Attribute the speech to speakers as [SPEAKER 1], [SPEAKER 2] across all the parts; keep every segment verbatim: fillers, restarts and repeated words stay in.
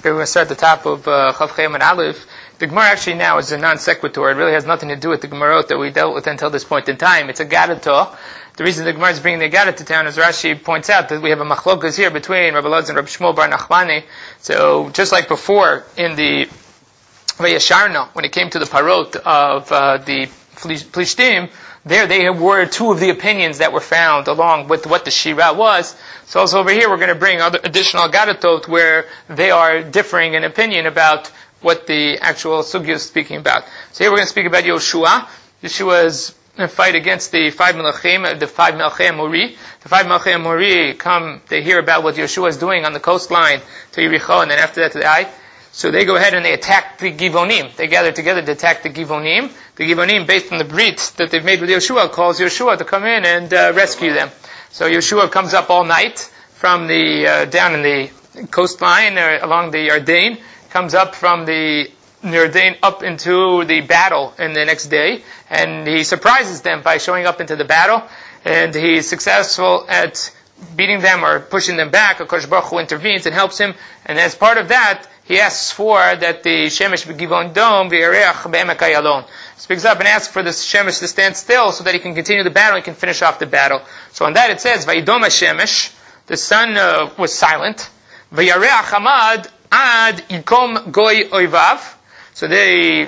[SPEAKER 1] Okay, we're going to start at the top of uh, Chav Chayim and Aleph. The Gemara actually now is a non sequitur. It really has nothing to do with the Gemarot that we dealt with until this point in time. It's a Gadata. The reason the Gemara is bringing the Gadata to town, as Rashi points out, that we have a machlokas here between Rabbi Elazar and Rabbi Shmuel bar Nachmani. So just like before in the Vayasharna, when it came to the parot of uh, the Plishtim, there they were two of the opinions that were found along with what the Shira was. So also over here we're going to bring other additional Gadatot where they are differing in opinion about what the actual sugya is speaking about. So here we're going to speak about Yoshua. Yoshua's fight against the five Melachim, the five Melachei Amori. The five Melachei Amori come, they hear about what Yoshua is doing on the coastline to Yericho, and then after that to the Ai. So they go ahead and they attack the Givonim. They gather together to attack the Givonim. The Givonim, based on the brit that they've made with Yoshua, calls Yoshua to come in and uh, rescue them. So Yoshua comes up all night from the, uh, down in the coastline, uh, along the Yarden, comes up from the Yarden up into the battle in the next day, and he surprises them by showing up into the battle, and he's successful at beating them or pushing them back. HaKadosh Baruch Hu intervenes and helps him, and as part of that, he asks for that the Shemesh b'Givon Dom v'Yareach be'emek Ayalon. Speaks up and asks for the Shemesh to stand still so that he can continue the battle, he can finish off the battle. So on that it says, Vayidom HaShemesh, the sun uh, was silent, v'Yareach Hamad ad Yikom Goy Oivav, so the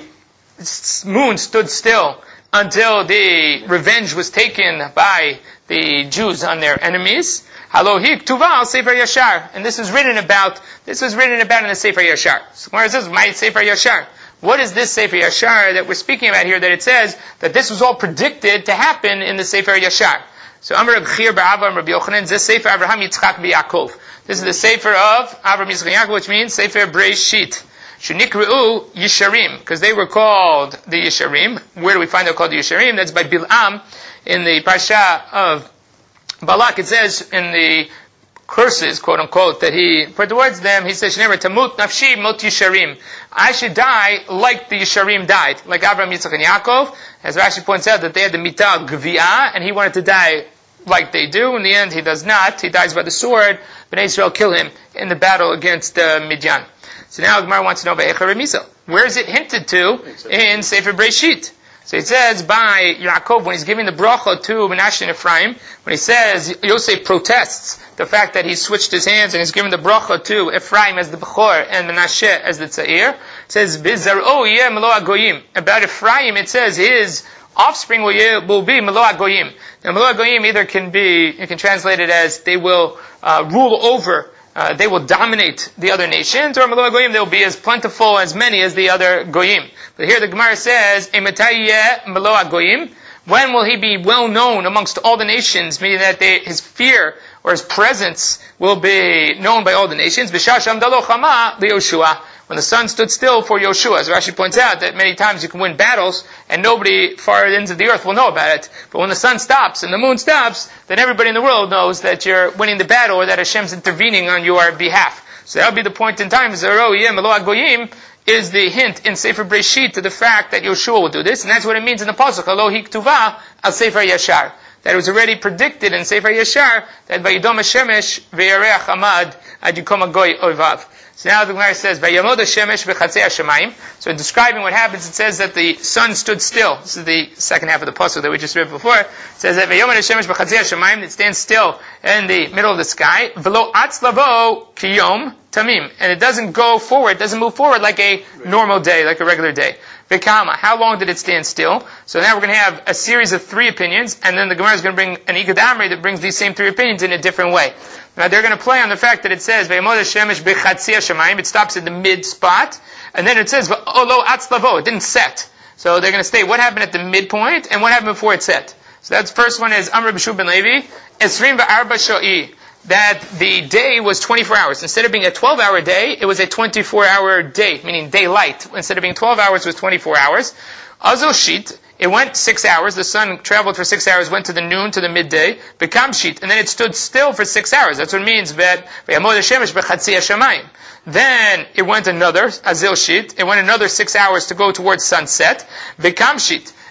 [SPEAKER 1] moon stood still until the revenge was taken by the Jews on their enemies. Halohik Tuval Sefer Yashar, and this is written about. This was written about in the Sefer Yashar. So where is this? My Sefer Yashar. What is this Sefer Yashar that we're speaking about here? That it says that this was all predicted to happen in the Sefer Yashar. So Amar Reb Chir ba'Avam Rabbi Yochanan, this Sefer Avraham Yitzchak b'Yaakov. This is the Sefer of Avraham Yitzchak Yaakov, which means Sefer Breishit. Shenikru Yisharim, because they were called the Yisharim. Where do we find they're called the Yisharim? That's by Bil'am in the Parsha of Balak. It says in the curses, quote unquote, that he put towards them, he says, Shnever Tamut Nafshi Mot Yisharim. I should die like the Yisharim died, like Avraham, Yitzchak, and Yaakov. As Rashi points out, that they had the Mitah Gvi'ah, and he wanted to die like they do. In the end, he does not. He dies by the sword. Bnei Israel kill him in the battle against uh, Midian. So now Gemara wants to know about Echer Remisa. Where is it hinted to in Sefer Breishit? So it says by Yaakov, when he's giving the bracha to Menashe and Ephraim, when he says, Yosef protests the fact that he switched his hands and he's giving the bracha to Ephraim as the Bechor and Menashe as the Tzair, it says, Bizar'o yeh melo agoyim. About Ephraim, it says his offspring will, will be melo agoyim. Now melo agoyim either can be, you can translate it as they will uh, rule over Uh, they will dominate the other nations, or Melo Goyim, they will be as plentiful, as many as the other Goyim. But here the Gemara says, Emetayeh Melo Goyim, when will he be well known amongst all the nations, meaning that they, his fear or his presence will be known by all the nations? B'shasham dalo chama liYoshua, when the sun stood still for Yoshua. As Rashi points out, that many times you can win battles and nobody far ends of the earth will know about it. But when the sun stops and the moon stops, then everybody in the world knows that you're winning the battle or that Hashem's intervening on your behalf. So that'll be the point in time. Zero Yem Elo Goyim is the hint in Sefer Breishit to the fact that Yoshua will do this, and that's what it means in the pasuk Alo Hiktuva al Sefer Yashar. That it was already predicted in Sefer Yashar that Vayidom HaShemesh v'Yareach Amad ad Yikom Goy Oivav. So now the Gemara says, Vayamod HaShemesh v'chatzei HaShemayim. So in describing what happens, it says that the sun stood still. This is the second half of the pasuk that we just read before. It says that Vayamod HaShemesh v'chatzei HaShemayim, it stands still in the middle of the sky. V'lo atzlavo kiyom tamim. And it doesn't go forward, it doesn't move forward like a normal day, like a regular day. V'kama, how long did it stand still? So now we're going to have a series of three opinions, and then the Gemara is going to bring an Igad Amri that brings these same three opinions in a different way. Now they're going to play on the fact that it says, V'yamod HaShemesh b'chatzei HaShemayim, it stops at the mid spot, and then it says, V'olo atzlavo, it didn't set. So they're going to state what happened at the midpoint, and what happened before it set. So that's the first one is, Amr B'Shu ben Levi, Esrim v'arba sho'i, that the day was twenty-four hours. Instead of being a twelve hour day, it was a twenty-four hour day, meaning daylight. Instead of being twelve hours, it was twenty-four hours. Azul sheet, it went six hours. The sun traveled for six hours, went to the noon, to the midday. Bekam sheet, and then it stood still for six hours. That's what it means. That then it went another azil sheet. It went another six hours to go towards sunset. Bekam sheet.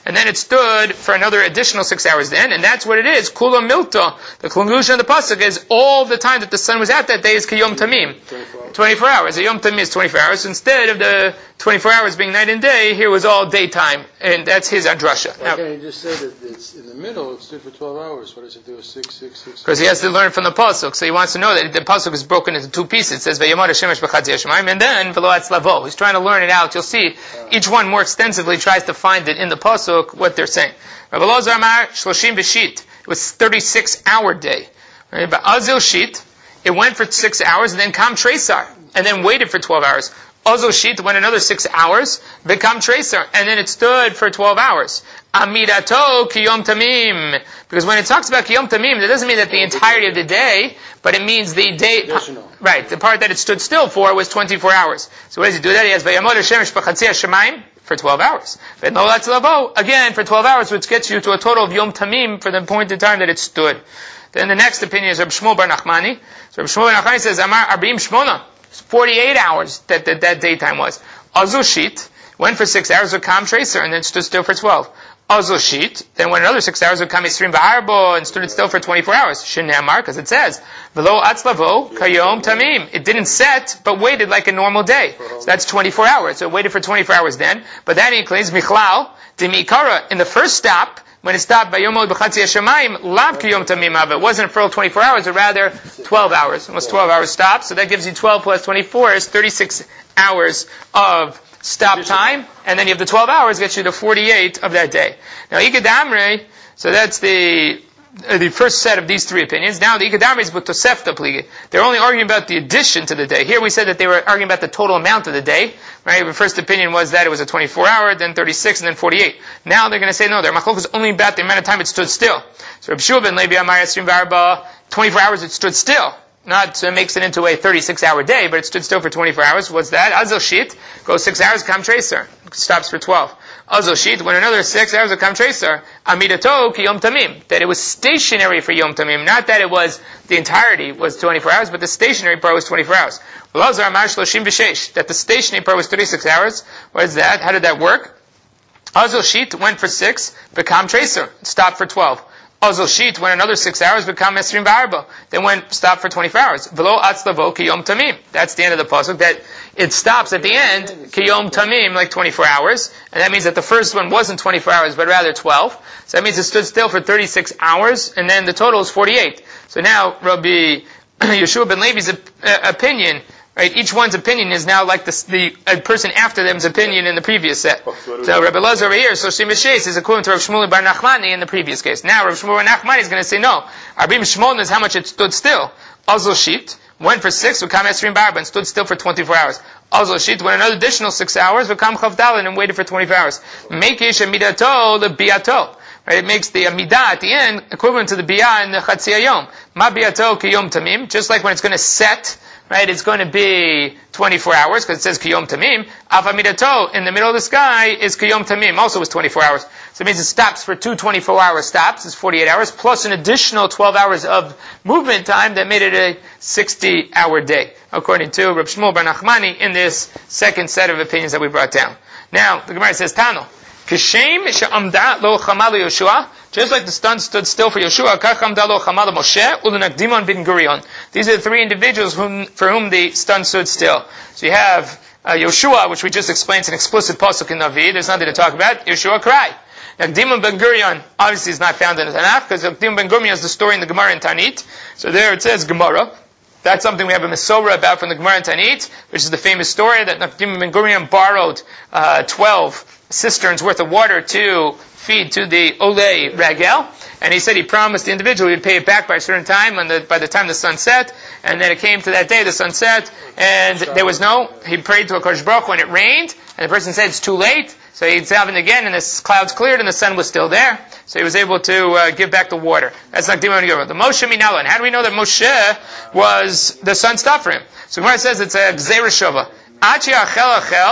[SPEAKER 1] and then it stood for another additional six hours then, and that's what it is. Kula milta. The conclusion of the pasuk is all the time that the sun was out that day is kiyom tamim. twenty-four hours. A yom tamim is twenty-four hours. So instead of the twenty-four hours being night and day, here was all daytime, and that's his adrasha.
[SPEAKER 2] Why can't he just say that it's in the middle, it stood for twelve hours? What does it do? Six, six, six.
[SPEAKER 1] Because he has to learn from the pasuk, so he wants to know that the pasuk is broken into two pieces. It says v'yamar hashemesh b'chatzi hashemayim, and then v'lo atzlavo. He's trying to learn it out. You'll see each one more extensively tries to find it in the pasuk what they're saying. Rabbi Elazar Amar shloshim b'shit. It was thirty-six hour day. Right? But azil shit, it went for six hours, and then kam tresar, and then waited for twelve hours. Azil shit went another six hours, become tresar, and then it stood for twelve hours. Amidato kiyom tamim. Because when it talks about kiyom tamim, that doesn't mean that the entirety of the day, but it means the day,
[SPEAKER 2] Additional.
[SPEAKER 1] right, the part that it stood still for was twenty-four hours. So what does he do that? He has vayamod hashemesh b'chatzi hashemayim for twelve hours. V'no latzlavo, again, for twelve hours, which gets you to a total of yom tamim for the point in time that it stood. Then the next opinion is Reb Shmuel bar Nachmani. So Reb Shmuel bar Nachmani says, Amar arba'im shmona. It's forty-eight hours that, that that daytime was. Azushit went for six hours with Kam Tracer and then stood still for twelve. Azushit then went another six hours with Kam Yisrim V'Arbo and stood still for twenty-four hours. Shinamar, because it says, V'lo atzlavo kayom tamim. It didn't set, but waited like a normal day. So that's twenty-four hours. So it waited for twenty-four hours then. But that includes Michlal, Dimikara, in the first stop, when it stopped by Yomod B'chatzi Hashemayim, Lav Kiyom Tamim Av. It wasn't for twenty-four hours, but rather twelve hours. It was twelve hours stop, so that gives you twelve plus twenty-four is thirty-six hours of stop time, and then you have the twelve hours gets you to forty-eight of that day. Now, Ikadamre, so that's the uh, the first set of these three opinions. Now, the Ikadamre is with Tosefta Pligi. They're only arguing about the addition to the day. Here we said that they were arguing about the total amount of the day. Right? The first opinion was that it was a twenty-four hour, then thirty-six, and then forty-eight. Now they're going to say, no, their machlok is only about the amount of time it stood still. So Reb Shua ben Levi Amar Yisrim V'Arba, twenty-four hours it stood still. Not uh, makes it into a thirty-six hour day, but it stood still for twenty-four hours. What's that? Azal Shit goes six hours, Kam Tracer. Stops for twelve. Azal Shit went another six hours of Kam Tracer. Amidato ki Yom Tamim. That it was stationary for Yom Tamim. Not that it was, the entirety was twenty-four hours, but the stationary part was twenty-four hours. Lazar Amar Shloshim B'Sheish. That the stationary part was thirty-six hours. What is that? How did that work? Azal Shit went for six, but Kam Tracer. Stopped for twelve. Azal Shit went another six hours, become Esrim V'Arba. Then went, stopped for twenty-four hours. V'lo atzlavo ki Yom Tamim. That's the end of the pasuk. That it stops at the end, ki Yom Tamim, like twenty-four hours. And that means that the first one wasn't twenty-four hours, but rather twelve. So that means it stood still for thirty-six hours, and then the total is forty-eight. So now, Rabbi Yeshua ben Levi's op- uh, opinion, right? Each one's opinion is now like the, the a person after them's opinion in the previous set. So Rabbi Elazar over here, so Shim B'Sheis is equivalent to Rabbi Shmuel bar Nachmani in the previous case. Now Rabbi Shmuel bar Nachmani is going to say no. Arbim Shmon is how much it stood still. Azal Shit went for six, would come Esrim Barba and stood still for twenty-four hours. Azal Shit went another additional six hours, would come Chavdalin and waited for twenty-four hours. Mekish Amidato the Biato. Right, it makes the Amidah at the end equivalent to the Biyah in the Chatziyah Yom. Ma Biato ki Yom Tamim. Just like when it's going to set, right, it's going to be twenty-four hours, because it says Kiyom Tamim. Alpha Midato, in the middle of the sky, is Kiyom Tamim, also was twenty-four hours. So it means it stops for two twenty-four hour stops, it's forty-eight hours, plus an additional twelve hours of movement time that made it a sixty hour day, according to Reb Shmuel bar Nachmani in this second set of opinions that we brought down. Now, the Gemara says, Tano, Kishem she'amda lo chamal Yoshua, just like the sun stood still for Yoshua, kach amda lo chamal Moshe, ulenakdimon ben Gurion. These are the three individuals whom, for whom the sun stood still. So you have uh, Yoshua, which we just explained, it's an explicit pasuk in Navi, there's nothing to talk about. Yoshua cry. Nakdimon ben Gurion, obviously is not found in the Tanakh, because Nakdimon ben Gurion is the story in the Gemara in Tanit. So there it says Gemara. That's something we have a Mesorah about from the Gemara in Tanit, which is the famous story that Nakdimon ben Gurion borrowed uh, twelve cisterns worth of water to feed to the Olei Ragel, and he said he promised the individual he'd pay it back by a certain time, and the, by the time the sun set, and then it came to that day, the sun set, and there was no, he prayed to HaKadosh Baruch Hu when it rained, and the person said it's too late, so he happened again, and the clouds cleared, and the sun was still there, so he was able to uh, give back the water. That's not Dimon Yorah. The Moshe Minala, and how do we know that Moshe was, the sun stopped for him? So Gemara says it's a Gzeira Shova. Achi Achel Achel,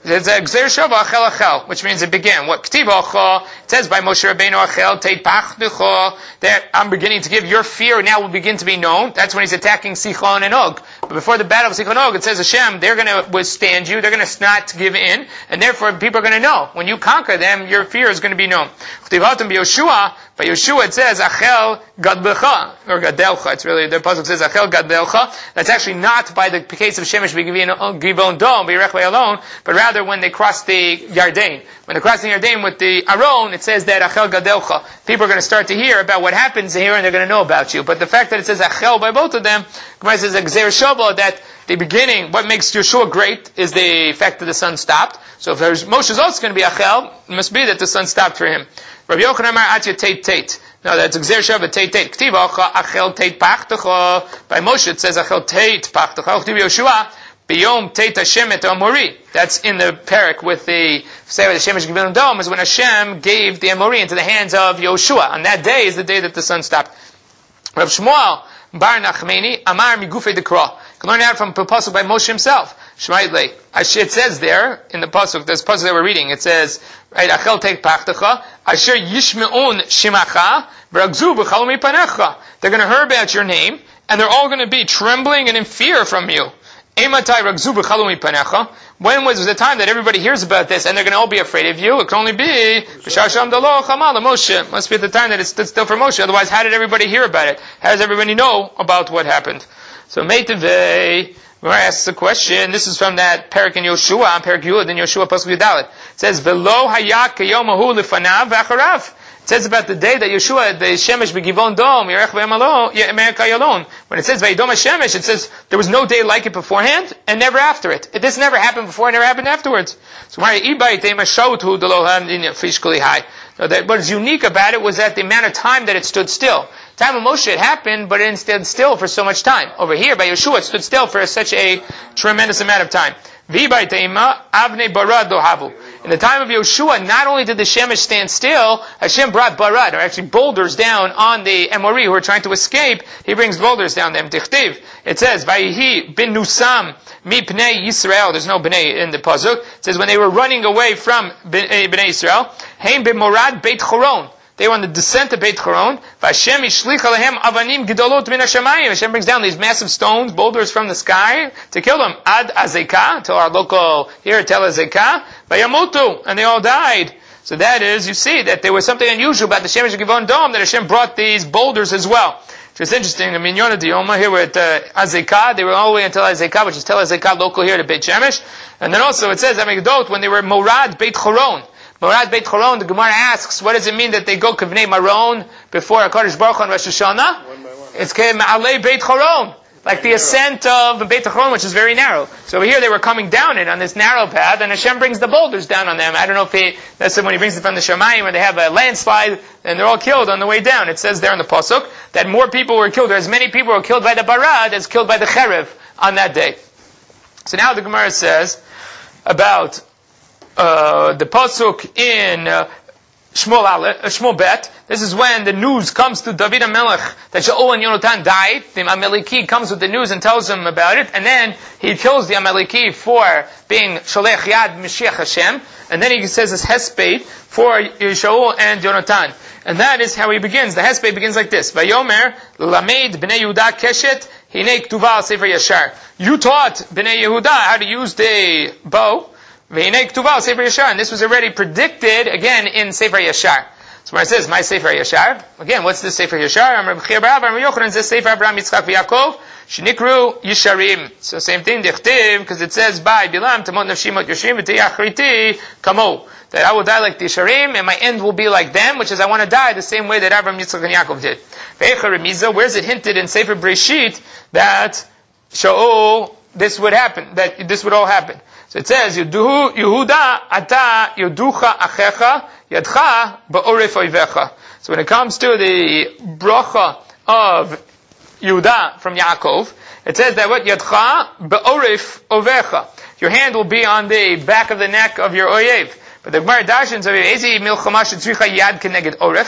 [SPEAKER 1] It's a Gzer Shava Achel Achel, which means it began. What K'tiv Achel, it says by Moshe Rabbeinu Achel, Teit Pach Decho, that I'm beginning to give your fear now will begin to be known. That's when he's attacking Sichon and Og. But before the battle of Sichon and Og, it says Hashem, they're going to withstand you, they're going to not give in, and therefore people are going to know. When you conquer them, your fear is going to be known. K'tiv Hatam B'Yoshua, by Yeshua it says Achel Gadlecha, or Gadelcha. It's really, the pasuk says Achel Gadelcha. That's actually not by the case of Shemesh Givon Dom, B'Yirech alone, but rather when they cross the Yarden. When they cross the Yarden with the Aron, it says that Achel Gadelcha. People are going to start to hear about what happens here and they're going to know about you. But the fact that it says Achel by both of them, Gemara says Gzer Shava, that the beginning, what makes Yeshua great is the fact that the sun stopped. So if there's Moshe's also going to be Achel, it must be that the sun stopped for him. Rabbi Yochanan Amar Atya Teit Teit. No, that's Gzer Shava Teit Teit. K'tiv Achel Teit Pachtecha. By Moshe it says Achel Teit Pachtecha. K'tiv Yeshua Biyom Teit Hashem et Amori. That's in the parak with the Sefer the Shemesh Givon Dom, is when Hashem gave the Amori into the hands of Yoshua. On that day is the day that the sun stopped. Rav Shmuel Bar Nachmeni Amar Migufei Dekra. You can learn out from the pasuk by Moshe himself. Shmaitlei. It says there in the pasuk, this pasuk that we're reading, it says, right, Achel Teit Pachtecha, Asher Yishmeun Shimacha, V'ragzu B'chalom Mipanecha. They're going to hear about your name, and they're all going to be trembling and in fear from you. Eimatai Ragzu B'chalom Mipanecha. When was the time that everybody hears about this, and they're going to all be afraid of you? It can only be B'shasham Dalo Chamal Moshe. Must be at the time that it stood still for Moshe. Otherwise, how did everybody hear about it? How does everybody know about what happened? So Meitevei, Gemara asks a question. This is from that parak in Yoshua, on parak Yud in Yoshua pasuk Yudalet. It says, "Velo hayak keyomahu lefanav v'acharav." It says about the day that Yeshua, the Shemesh begivon dom, Yerech v'emalon. When it says v'yidom Shemesh, it says there was no day like it beforehand and never after it. This never happened before, and never happened afterwards. So what is unique about it was that the amount of time that it stood still. Time of Moshe it happened, but it didn't stand still for so much time. Over here, by Yeshua, it stood still for such a tremendous amount of time. In the time of Yeshua, not only did the Shemesh stand still, Hashem brought barad, or actually boulders down on the Emori who were trying to escape. He brings boulders down them. Tichtiv. It says, Vayihi bin Nusam mi Pnei Yisrael. There's no Bnei in the pasuk. It says when they were running away from Bnei Yisrael, Heim bin Morad Beit Choron. They were on the descent of Beit Choron. Vashem ishlich alehem avanim gedolot min hashamayim. Hashem brings down these massive stones, boulders from the sky to kill them. Ad Azekah, to our local here, Tel Azekah. Vayamutu, and they all died. So that is, you see that there was something unusual about the Shemesh Givon Dom, that Hashem brought these boulders as well. Which is interesting. I mean, Yonah Dioma, here we're at uh, Azekah. They were all the way until Azekah, which is Tel Azekah, local here to Beit Shemesh. And then also it says, Amigdot, when they were Morad Beit Choron. Morad Beit Choron, the Gemara asks, what does it mean that they go Kivnei Maron before HaKadosh Baruch Hu on Rosh Hashanah? One by one. It's Ma'alei Beit Choron. Like the ascent of Beit Choron, which is very narrow. So over here they were coming down it on this narrow path, and Hashem brings the boulders down on them. I don't know if he, that's when he brings it from the Shamayim, where they have a landslide, and they're all killed on the way down. It says there in the Pasuk, that more people were killed, or as many people were killed by the Barad as killed by the Cherev on that day. So now the Gemara says about Uh, the pasuk in uh, Shmuel, uh, Shmuel Bet. This is when the news comes to David HaMelech that Shaul and Yonatan died. The Amaleki comes with the news and tells him about it, and then he kills the Amaleki for being Sholech Yad Mashiach Hashem, and then he says this Hesped for Shaul and Yonatan. And that is how he begins. The Hesped begins like this: Vayomer Lamed Bnei Yehuda Keshet Hinei Ktuva Al Sefer Yashar. You taught Bnei Yehuda how to use the bow. And this was already predicted again in Sefer Yashar. So when it says, my Sefer Yashar, again, what's this Sefer Yashar? Amar B'chir B'Av, Amar Yochanan, this Sefer Abraham, Yitzchak, V'Yakov, Shenikru Yisharim. So same thing, Dichtiv, because it says, by Bilam, Tamot Nafshimot Yoshim, V'Tiyachriti, Kamo. That I will die like the Yisharim, and my end will be like them, which is I want to die the same way that Abraham, Yitzchak, and Yaakov did. Ve'echa Remiza, where is it hinted in Sefer Breshit that Shaul, this would happen, that this would all happen? So it says, Yehuda ata Yeducha achecha yadcha ba'oref oivecha. So when it comes to the bracha of Yehuda from Yaakov, it says that what yadcha ba'oref ovecha. Your hand will be on the back of the neck of your oyev. But the Gemara dashens of ezi milchama shetzricha yad keneged oref.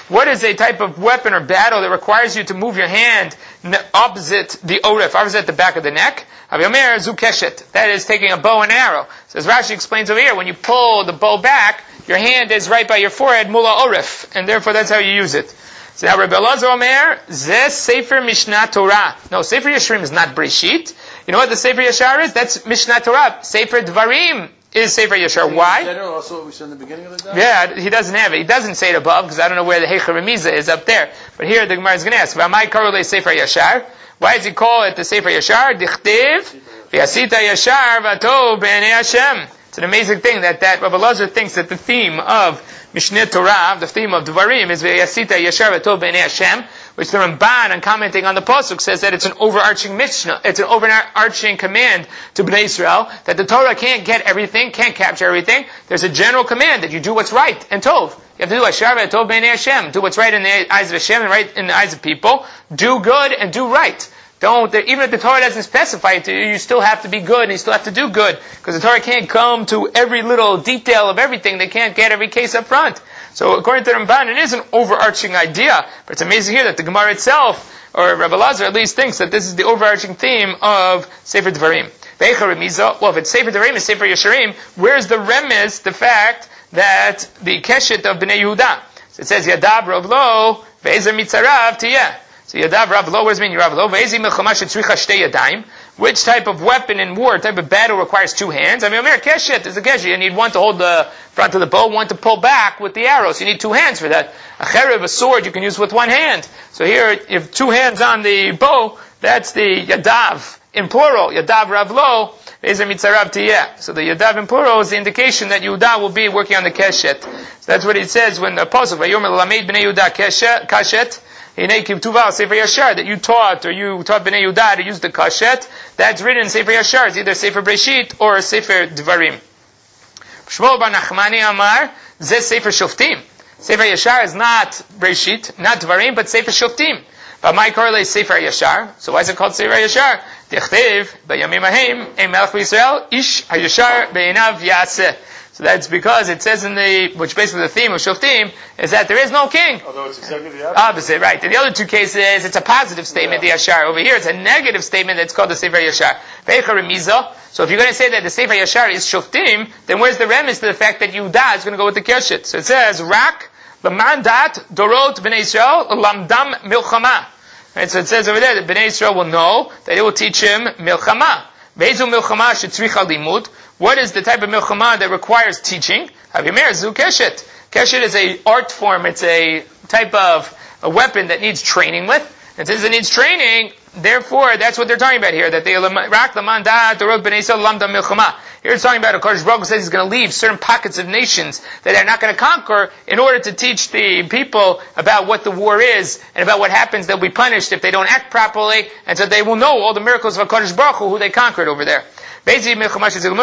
[SPEAKER 1] What is a type of weapon or battle that requires you to move your hand opposite the oref, opposite the back of the neck? Haviyomer zu keshet. That is taking a bow and arrow. So as Rashi explains over here, when you pull the bow back, your hand is right by your forehead, mula oref, and therefore that's how you use it. So now Rabbi Elazar Omer, Zeh Sefer Mishnah Torah. No, Sefer Yesharim is not Breshit. You know what the Sefer Yashar is? That's Mishnah Torah. Sefer Dvarim is Sefer Yashar. Why?
[SPEAKER 2] In general, also what we said in the beginning of the day?
[SPEAKER 1] Yeah, he doesn't have it. He doesn't say it above, because I don't know where the Heicha Remiza is up there. But here the Gemara is going to ask, V'amai karole Sefer Yashar? Why does he call it the Sefer Yashar? Dichtiv, V'yasita Yashar, V'atov B'nei Hashem. It's an amazing thing that, that Rabbi Elazar thinks that the theme of Mishneh Torah, the theme of Dvarim, is V'yasita Yashar V'atov B'nei Hashem, which the Ramban, in commenting on the Pasuk, says that it's an overarching Mishnah, it's an overarching command to Bnei Israel, that the Torah can't get everything, can't capture everything. There's a general command that you do what's right and Tov. You have to do Yashar V'atov B'nei Hashem. Do what's right in the eyes of Hashem and right in the eyes of people. Do good and do right. Don't, even if the Torah doesn't specify it to you, you still have to be good and you still have to do good. Because the Torah can't come to every little detail of everything. They can't get every case up front. So according to the Ramban, it is an overarching idea. But it's amazing here that the Gemara itself, or Rabbi Elazar at least, thinks that this is the overarching theme of Sefer Dvarim. Well, if it's Sefer Dvarim and Sefer Yesharim, where's the remiz, the fact that the Keshet of Bnei Yehuda? So it says, Yadav Rav Lo, Ve'ezer Mitzarav Tiyeh. So Yadav Rav Lo, what does it mean Rav Lo? Ve'ezi milchama shetzricha shtei yadayim. Which type of weapon in war, type of battle requires two hands? I mean, Omer Keshet is a Keshet. You need one to hold the front of the bow, one to pull back with the arrow. So you need two hands for that. A cherev, a sword, you can use with one hand. So here, you have two hands on the bow, that's the Yadav in plural. Yadav Rav Lo, Ve'ezer Mitzarav Tiyeh. So the Yadav in plural is the indication that Yehuda will be working on the Keshet. So that's what it says when the Apostle, Vayomer Lamed Bnei Yehuda Keshet, that you taught, or you taught Bnei Yehuda to use the kashet, that's written in Sefer Yashar. It's either Sefer Breshit or Sefer Dvarim. Shmuel bar Nachmani Amar, Zeh Sefer Shoftim. Sefer Yashar is not Breshit, not Dvarim, but Sefer Shoftim. But my correlate Sefer Yashar. So why is it called Sefer Yashar? Dichtiv, B'yamim Ahim, Ein Melech B'Yisrael, Ish HaYashar Be'einav Yaseh. So that's because it says in the, which basically the theme of Shoftim, is that there is no king.
[SPEAKER 2] Although it's exactly the opposite.
[SPEAKER 1] Opposite, right. In the other two cases, it's a positive statement, yeah. The Yashar. Over here, it's a negative statement that's called the Sefer Yashar. Ve'echa Remiza. So if you're going to say that the Sefer Yashar is Shoftim, then where's the remiz to the fact that Yehuda is going to go with the Keshet? So it says, Rak, L'mandat, Dorot, B'nai Yisrael, Lamdam, Milchama. Right, so it says over there that B'nai Yisrael will know that it will teach him Milchama. Ve'ezu Milchama shetzricha limud. What is the type of milchama that requires teaching? Havimer zu keshet. Keshet is a art form. It's a type of a weapon that needs training with. And since it needs training, therefore, that's what they're talking about here. That they rak lamanda dorot b'nei Yisrael lamda milchama. Here it's talking about HaKadosh Baruch Hu says he's going to leave certain pockets of nations that they're not going to conquer in order to teach the people about what the war is and about what happens. They'll be punished if they don't act properly, and so they will know all the miracles of HaKadosh Baruch Hu, who they conquered over there. How do you know that's talking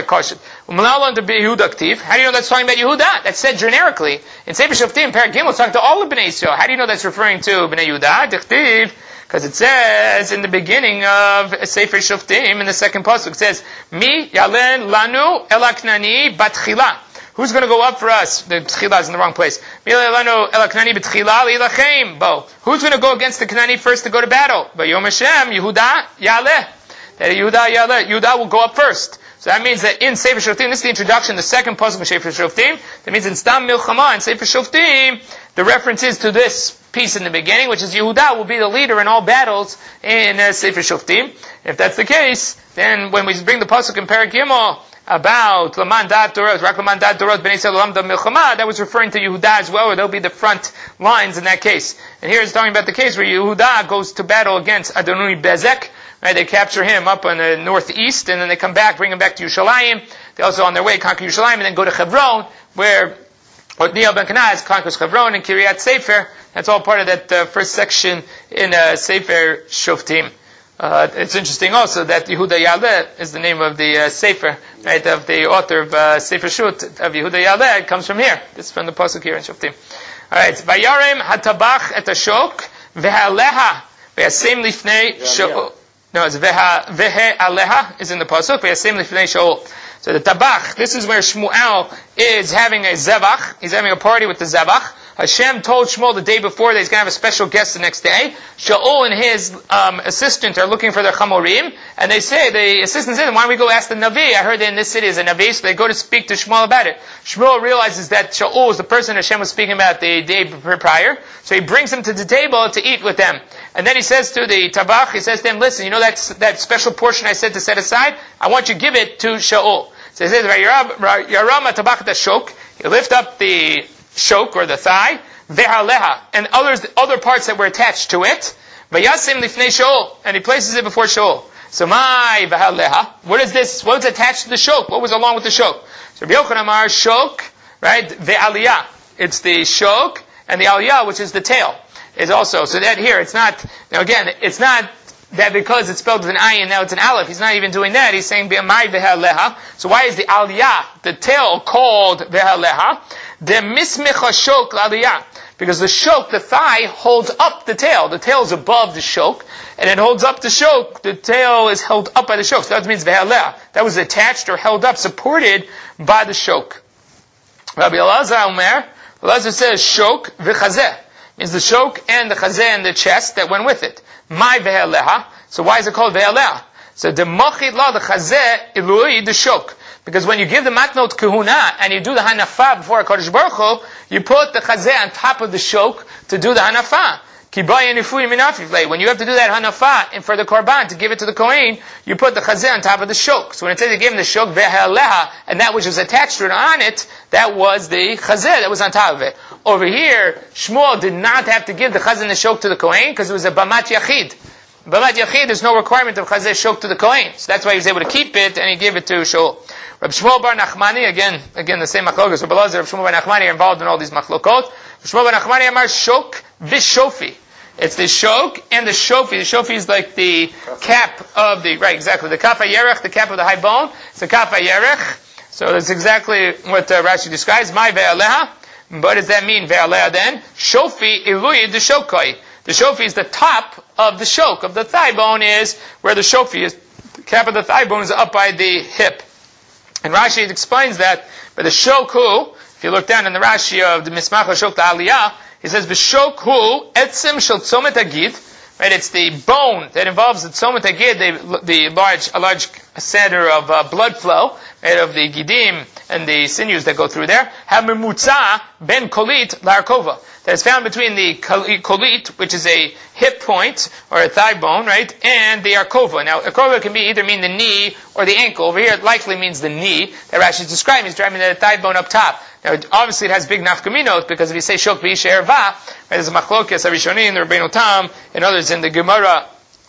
[SPEAKER 1] about Yehuda? That's said generically. In Sefer Shoftim, Perek Gimel, it's talking to all of Bnei Yisrael. How do you know that's referring to Bnei Yehuda? Because it says in the beginning of Sefer Shoftim, in the second pasuk, it says, Mi yalen lanu elaknani batchila. Who's going to go up for us? The tchila is in the wrong place. Mi yalen lanu elaknani batchila li'ilachem. Bo. Who's going to go against the Knani first to go to battle? Vayom Hashem, Yehuda yaleh. That Yehuda yaleh. Yehuda will go up first. So that means that in Sefer Shoftim, this is the introduction, the second pasuk of Sefer Shoftim. That means in Stam Milchama, in Sefer Shoftim, the reference is to this piece in the beginning, which is Yehuda will be the leader in all battles in uh, Sefer Shoftim. If that's the case, then when we bring the pasuk in Perek Gimel about Laman Dat Dorot, Rak Laman Dat Dorot Bnei Yisrael Lamda Milchama, that was referring to Yehuda as well, or they'll be the front lines in that case. And here it's talking about the case where Yehuda goes to battle against Adonai Bezek. Right, they capture him up on the northeast, and then they come back, bring him back to Yerushalayim. They also, on their way, conquer Yerushalayim, and then go to Hebron, where Othniel ben Kenaz conquers Hebron and Kiryat Sefer. That's all part of that uh, first section in uh, Sefer Shoftim. Uh, it's interesting also that Yehuda Yaleh is the name of the uh, Sefer, right, of the author of uh, Sefer Shut, of Yehuda Yaleh. It comes from here. This is from the pasuk here in Shoftim. Alright, Vayarem hatabach et ashok, vehaleha, ve'asem lifnei shok. No, it's veha, vehe aleha is in the pasuk. Ve'asem lifnei Shaul. So the tabach, this is where Shmuel is having a zevach. He's having a party with the zevach. Hashem told Shmuel the day before that he's going to have a special guest the next day. Shaul and his um, assistant are looking for their chamorim, and they say, the assistant says, why don't we go ask the Navi? I heard that in this city is a Navi, so they go to speak to Shmuel about it. Shmuel realizes that Shaul is the person Hashem was speaking about the day prior, so he brings him to the table to eat with them. And then he says to the Tabach, he says to him, listen, you know that, that special portion I said to set aside? I want you to give it to Shaul. So he says, Yarama Tabach Shok, you lift up the shok or the thigh, ve'aleha, and others, other parts that were attached to it, vayasim lifnei Shaul, and he places it before Shaul. So my ve'aleha, what is this? What was attached to the shok? What was along with the shok? So Rabbi Yochanan Amar shok, right? Ve'aliyah. It's the shok and the aliyah, which is the tail, is also. So that here, it's not. Now again, it's not that because it's spelled with an ayin, now it's an aleph. He's not even doing that. He's saying my ve'aleha. So why is the aliyah, the tail, called ve'aleha? The mismecha shok l'aliyah. Because the shok, the thigh, holds up the tail. The tail is above the shok, and it holds up the shok. The tail is held up by the shok. So that means ve'aleha. That was attached or held up, supported by the shok. Rabbi Elazar Omer, Elazar says shok v'chazeh. Means the shok and the chazeh and the chest that went with it. My ve'aleha. So why is it called ve'aleha? So the machid la, the chazeh, ilui, the shok. Because when you give the matnot kahuna and you do the hanafa before HaKadosh Baruch Hu, you put the chazeh on top of the shok to do the hanafa. When you have to do that hanafa and for the korban to give it to the kohen, you put the chazeh on top of the shok. So when it says you give him the shok ve'aleha, and that which was attached to it on it, that was the chazeh that was on top of it. Over here, Shmuel did not have to give the chazeh and the shok to the kohen because it was a bamat yachid. Bamat yachid, there's no requirement of chazeh shok to the kohen. So that's why he was able to keep it and he gave it to Shaul. Rabbi Shmuel bar Nachmani, again, again the same machlokas. Rabbi Elazar, Rabbi Shmuel bar Nachmani are involved in all these machlokot. Rabbi Shmuel bar Nachmani amar shok vishofi. It's the shok and the shofi. The shofi is like the cap of the, right, exactly, the kaf hayerech, the cap of the high bone. It's the kaf hayerech. So that's exactly what uh, Rashi describes. My ve'aleha. What does that mean, ve'aleha then? Shofi ilui the shokoi. The shofi is the top of the shok, of the thigh bone is where the shofi is. The cap of the thigh bone is up by the hip. And Rashi explains that by the shokhu, if you look down in the Rashi of the Mismach HaShok Aliyah, he says, V'shokhu etzim shel tzomet hagid, right, it's the bone that involves the tzomet hagid, the, the large, a large center of uh, blood flow, right, of the gidim and the sinews that go through there, ha-memutza ben kolit la'arkova, that is found between the kolit, which is a hip point, or a thigh bone, right, and the arkova. Now, arkova can be either mean the knee or the ankle. Over here, it likely means the knee, that Rashi is describing. He's driving the thigh bone up top. Now, obviously, it has big nafkaminot, because if you say shok v'isher va, right, there's a machlokas, Arishonim, the Rabbeinu Tam, and others in the Gemara,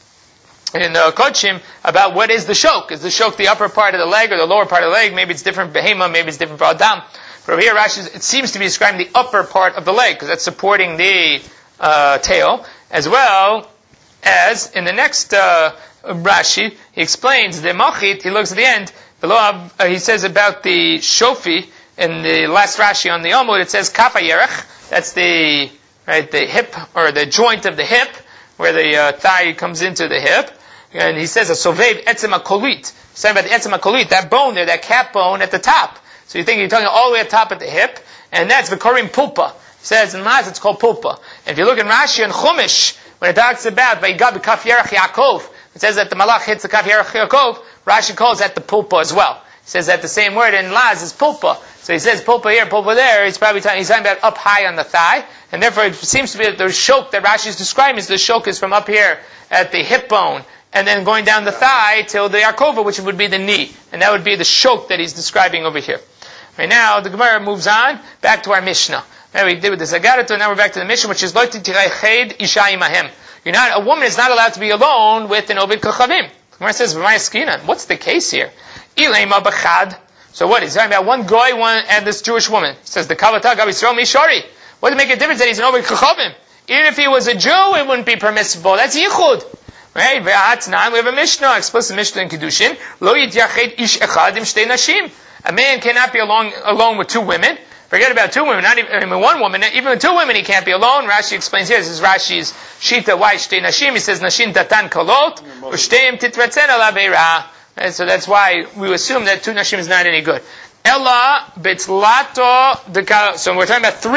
[SPEAKER 1] in uh, Kodshim, about what is the shok. Is the shok the upper part of the leg or the lower part of the leg? Maybe it's different behema, maybe it's different for Adam. But over here, Rashi, it seems to be describing the upper part of the leg, because that's supporting the uh, tail, as well as in the next uh, Rashi, he explains the machit, he looks at the end, below, uh, he says about the shofi, in the last Rashi on the Amud, it says kaf hayerech, that's the, right, the hip, or the joint of the hip, where the uh, thigh comes into the hip, and he says a sovev etzem hakolit, he's saying about the etzem hakolit, that bone there, that cap bone at the top. So you think you're talking all the way up top at the hip, and that's v'korim pulpa. He says in Maz it's called pulpa. And if you look in Rashi and Chumash, when it talks about vayigah b'kaf yerech Yaakov, it says that the malach hits the kaf yerech Yaakov, Rashi calls that the pulpa as well. He says that the same word in Laz is pulpa. So he says pulpa here, pulpa there, he's probably talking, he's talking about up high on the thigh, and therefore it seems to be that the shok that Rashi is describing is the shok is from up here at the hip bone, and then going down the thigh till the Arkova, which would be the knee. And that would be the shok that he's describing over here. Right now, the Gemara moves on back to our Mishnah. Now we did with the Zagarato, now we're back to the Mishnah, which is Lo titirayched isha imahem. You're not, a woman is not allowed to be alone with an Ovid Kochavim. The Gemara says, V'may skinan, what's the case here? Ilema b'chad. So what? He's talking about one guy, one, and this Jewish woman. He says, the Kavata Gav Yisrael Mishari. What does it make a difference that he's an Ovid Kochavim? Even if he was a Jew, it wouldn't be permissible. That's Yichud. Right? We have a Mishnah, explicit Mishnah in Kedushin. Lo yityached ish echad im shtei nashim. A man cannot be alone, alone with two women. Forget about two women, not even I mean, one woman. Even with two women, he can't be alone. Rashi explains here. This is Rashi's Shita. Why shtei nashim? He says nashim datan kolot u'shteim titratzen ala beira. So that's why we assume that two nashim is not any good. Ella bitzlato deka. So we're talking about three.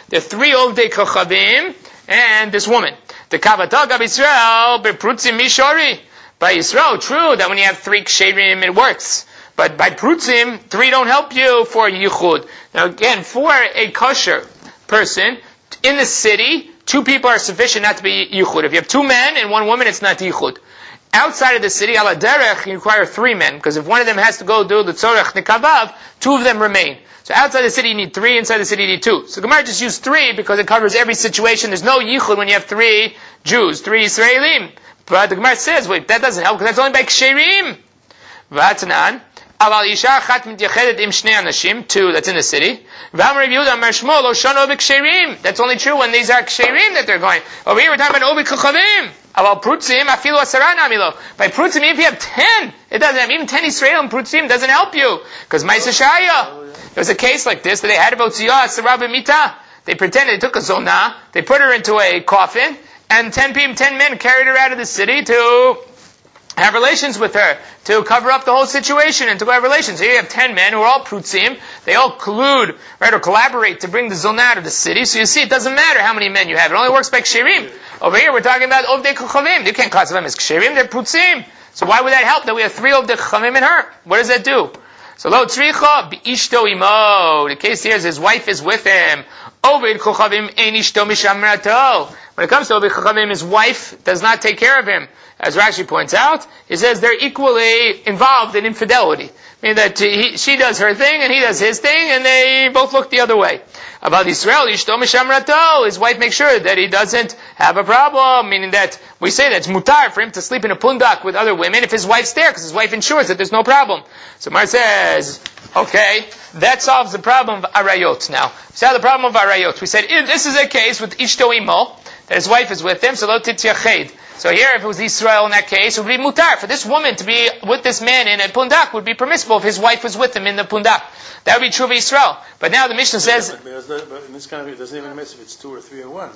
[SPEAKER 1] There are three Ovdei Kochavim and this woman. The Kavatah Gab Yisrael Beprutzim Mishori. By Yisrael, true that when you have three Ksherim, it works. But by Prutzim, three don't help you for Yichud. Now again, for a kosher person, in the city, two people are sufficient not to be Yichud. If you have two men and one woman, it's not Yichud. Outside of the city, ala derech, you require three men, because if one of them has to go do the tzorech nikavav, two of them remain. So outside the city you need three, inside the city you need two. So Gemara just used three because it covers every situation. There's no yichud when you have three Jews, three Israelim. But the Gemara says, wait, that doesn't help because that's only by ksherim. V'atanan, aval isha achat mityachedet im shnei anashim, two, that's in the city. V'amar Rav Yehuda amar Shmuel lo shano b'ksherim. That's only true when these are ksherim that they're going. Over here we're talking about obi kochavim. Aval prutzim afilu asara namilo. By prutzim, if you have ten, it doesn't have, even ten Israelim prutzim doesn't help you. Because Ma'aseh Shaya. There was a case like this that they had about Tziyah Asara b'mita. They pretended they took a zonah, they put her into a coffin, and ten people, ten men carried her out of the city to have relations with her, to cover up the whole situation and to have relations. Here you have ten men who are all prutzim, they all collude, right, or collaborate to bring the zonah out of the city. So you see, it doesn't matter how many men you have, it only works by ksherim. Over here we're talking about ovdei kochavim. You can't classify them as ksherim, they're prutzim. So why would that help that we have three ovdei kochavim in her? What does that do? So lo tzricha bi'ishto imo. The case here is his wife is with him. Oved kochavim ein ishto mishamrato. When it comes to oved kochavim, his wife does not take care of him. As Rashi points out, he says they're equally involved in infidelity. Meaning that he, she does her thing and he does his thing, and they both look the other way. About Israel, ishto mishamrato. His wife makes sure that he doesn't have a problem. Meaning that we say that it's mutar for him to sleep in a pundak with other women if his wife's there, because his wife ensures that there's no problem. So Mar says, okay, that solves the problem of arayot now. So the problem of arayot. We said, this is a case with ishto imo, that his wife is with him, so lo tityached. So here, if it was Israel in that case, it would be mutar. For this woman to be with this man in a pundak would be permissible if his wife was with him in the pundak. That would be true of Israel. But now the Mishnah says...
[SPEAKER 2] But, but, but in this kind of, it doesn't even miss if it's two or three or one.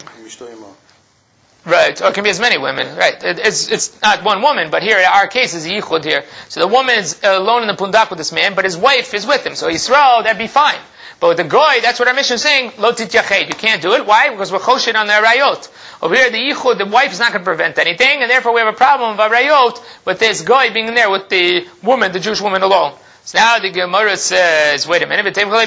[SPEAKER 1] Right, or it can be as many women. Right, it, it's it's not one woman, but here, in our case, is yichud here. So the woman is alone in the pundak with this man, but his wife is with him. So Israel, that'd be fine. But with the goy, that's what our mission is saying, lo tityached. You can't do it. Why? Because we're choshed on the arayot. Over here, the yichud, the wife is not going to prevent anything, and therefore we have a problem of arayot with this goy being there with the woman, the Jewish woman alone. So now the Gemara says, wait a minute,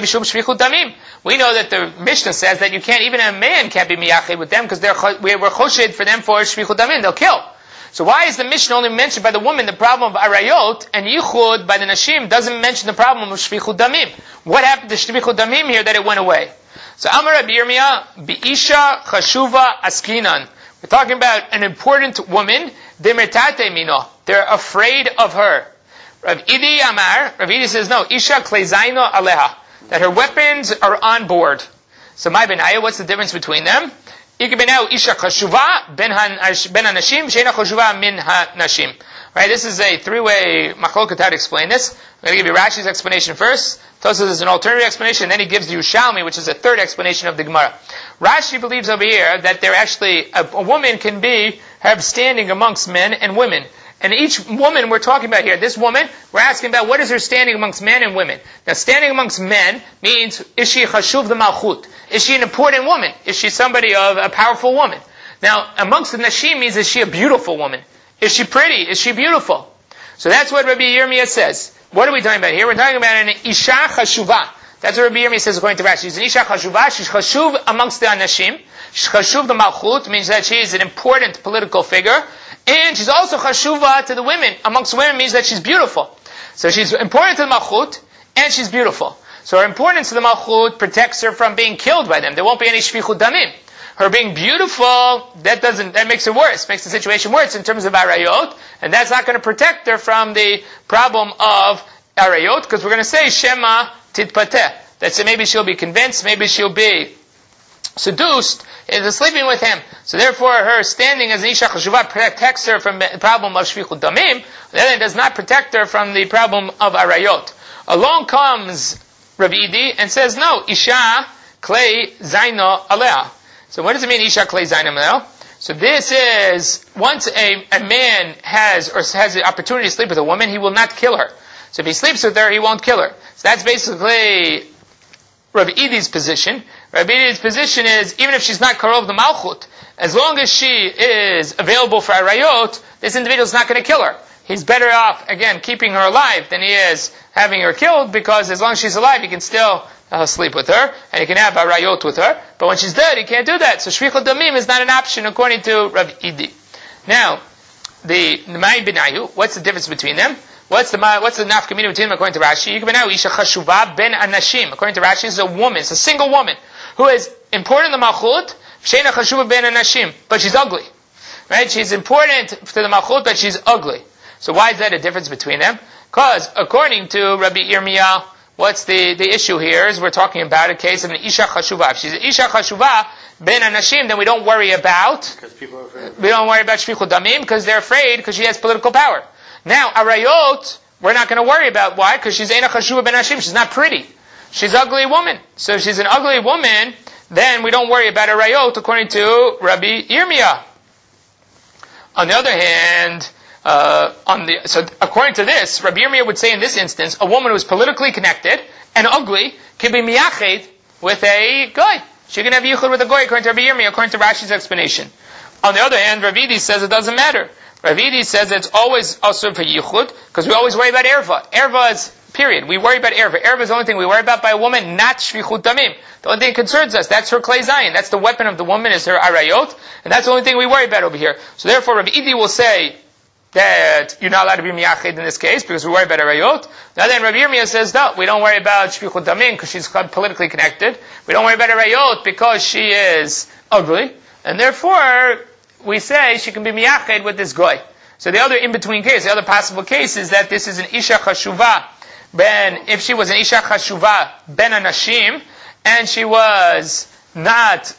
[SPEAKER 1] we know that the Mishnah says that you can't, even a man can't be miyached with them because they're, we're choshed for them for shvichut damim, they'll kill. So why is the Mishnah only mentioned by the woman the problem of arayot, and yichud by the nashim doesn't mention the problem of shvichut damim? What happened to shvichut damim here that it went away? So Amar Rabbi Yirmiyah, Bi'isha Chashuva Askinan. We're talking about an important woman, Demertate Mino. They're afraid of her. Rav Idi Amar, Rav Idi says, no, Isha Klezaino Aleha. That her weapons are on board. So my benaya, what's the difference between them? Isha Chashuva Ben HaNashim, Sheina Chashuva Min HaNashim. Right, this is a three-way machloket how to explain this. I'm going to give you Rashi's explanation first. Tosfos is an alternative explanation, and then he gives the Yerushalmi, which is a third explanation of the Gemara. Rashi believes over here that there actually, a, a woman can be, have standing amongst men and women. And each woman we're talking about here, this woman, we're asking about what is her standing amongst men and women. Now, standing amongst men means, is she chashuv the malchut? Is she an important woman? Is she somebody of a powerful woman? Now, amongst the nashim means, is she a beautiful woman? Is she pretty? Is she beautiful? So that's what Rabbi Yirmiyah says. What are we talking about here? We're talking about an isha chashuva. That's what Rabbi Yirmiyah says according to Rashi. She's an isha chashuva. She's chashuv amongst the anashim. She's chashuv the malchut, means that she is an important political figure. And she's also chashuva to the women. Amongst women means that she's beautiful. So she's important to the malchut, and she's beautiful. So her importance to the malchut protects her from being killed by them. There won't be any shvichut damim. Her being beautiful, that doesn't, that makes it worse, makes the situation worse in terms of arayot, and that's not going to protect her from the problem of arayot, because we're going to say, Shema titpateh. That's it, maybe she'll be convinced, maybe she'll be seduced into sleeping with him. So therefore, her standing as an isha chashuva protects her from the problem of shvichut damim, then it does not protect her from the problem of arayot. Along comes Rav Idi and says, no, isha klei zaino alea. So what does it mean, Isha Klei Zainam Leo? So this is, once a, a man has, or has the opportunity to sleep with a woman, he will not kill her. So if he sleeps with her, he won't kill her. So that's basically Rabbi Idi's position. Rabbi Idi's position is, even if she's not karov the malchut, as long as she is available for arayot, this individual is not going to kill her. He's better off, again, keeping her alive than he is having her killed, because as long as she's alive, he can still uh, sleep with her, and he can have arayot with her. But when she's dead, he can't do that. So shvichut damim is not an option according to Rabbi Idi. Now, the Mai Benayu, what's the difference between them? What's the what's the nafkamina between them according to Rashi? Isha chashuva ben anashim. According to Rashi, is a woman, it's a single woman who is important in the malchut. Sheina chashuva ben anashim, but she's ugly, right? She's important to the malchut, but she's ugly. So why is that a difference between them? Because according to Rabbi Yirmiyah, what's the the issue here? Is we're talking about a case of an isha chashuva. If she's an isha chashuva ben anashim, then we don't worry about.
[SPEAKER 2] Because people are afraid.
[SPEAKER 1] We don't worry about shvichut damim because they're afraid because she has political power. Now, arayot, we're not going to worry about. Why? Because she's Eina Chashuva Ben Hashim. She's not pretty. She's an ugly woman. So if she's an ugly woman, then we don't worry about arayot, according to Rabbi Yirmiyah. On the other hand, uh, on the so according to this, Rabbi Yirmiyah would say in this instance, a woman who is politically connected and ugly can be miyached with a goy. She can have yichud with a goy, according to Rabbi Yirmiyah, according to Rashi's explanation. On the other hand, Rav Idi says it doesn't matter. Rav Idi says it's always also for yichud, because we always worry about erva. Erva is, period. We worry about erva. Erva is the only thing we worry about by a woman, not shvichut damim. The only thing that concerns us, that's her klei zayin. That's the weapon of the woman, is her arayot, and that's the only thing we worry about over here. So therefore, Rav Idi will say that you're not allowed to be miyached in this case, because we worry about arayot. Now then, Rav Yirmiyah says, no, we don't worry about shvichut damim, because she's politically connected. We don't worry about arayot, because she is ugly. And therefore, we say she can be miyached with this goy. So the other in-between case, the other possible case is that this is an isha chashuva ben, if she was an isha chashuva ben anashim, and she was not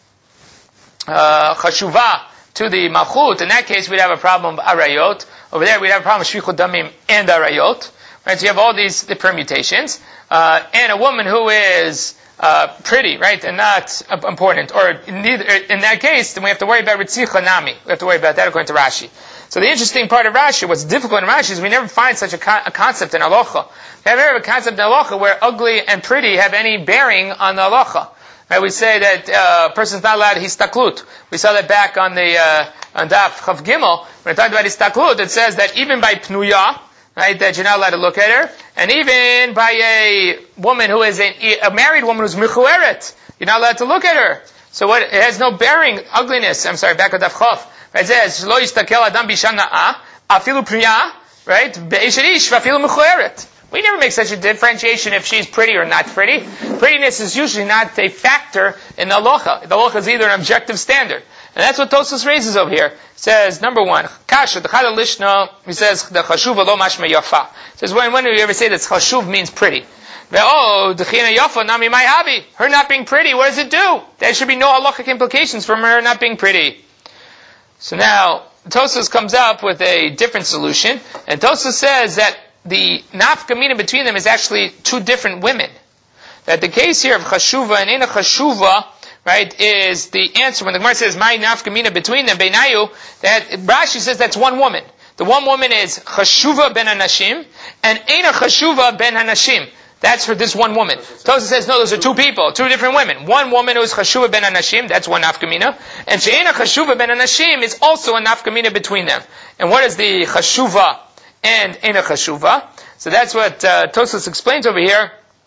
[SPEAKER 1] uh, chashuva to the malchut, in that case we'd have a problem of arayot. Over there we'd have a problem of shvichut damim and arayot. Right? So you have all these the permutations. Uh, and a woman who is Uh, pretty, right, and not uh, important, or in, neither, in that case, then we have to worry about Ritzicha Nami. We have to worry about that according to Rashi. So the interesting part of Rashi, what's difficult in Rashi, is we never find such a, con- a concept in halacha. We have ever a concept in halacha where ugly and pretty have any bearing on the halacha. Right, we say that uh, a person's not allowed histaklut. We saw that back on the uh, on Daf Chav Gimel when it talked about histaklut. It says that even by pnuya, right, that you're not allowed to look at her, and even by a woman who is a, a married woman who's mechueret, you're not allowed to look at her. So what? It has no bearing. Ugliness. I'm sorry. Back at Daf Chav. Right, it says lo yistakel adam bishana'a afilu pnuya, right, be'esherish v'afilu mechueret. We never make such a differentiation if she's pretty or not pretty. Prettiness is usually not a factor in the halacha. The halacha is either an objective standard. And that's what Tosfos raises over here. It says, number one, kasha, the chada lishna, he says, the chashuva lo mashma yafa. It says, when, when do you ever say that chashuv means pretty? Oh, the china yafa nami mai habi. Her not being pretty, what does it do? There should be no halachic implications from her not being pretty. So now, Tosfos comes up with a different solution, and Tosfos says that the nafkamina between them is actually two different women. That the case here of chashuva and ina chashuva, right, is the answer when the Gemara says my nafkamina between them, beinayu, that Rashi says that's one woman. The one woman is chashuva ben anashim and ina chashuva ben anashim. That's for this one woman. Tosfos says no, those are two people, two different women. One woman who is chashuva ben anashim, that's one nafkamina, and she'ena chashuva ben anashim is also a nafkamina between them. And what is the chashuva and ina chashuva? So that's what uh, Tosfos explains over here.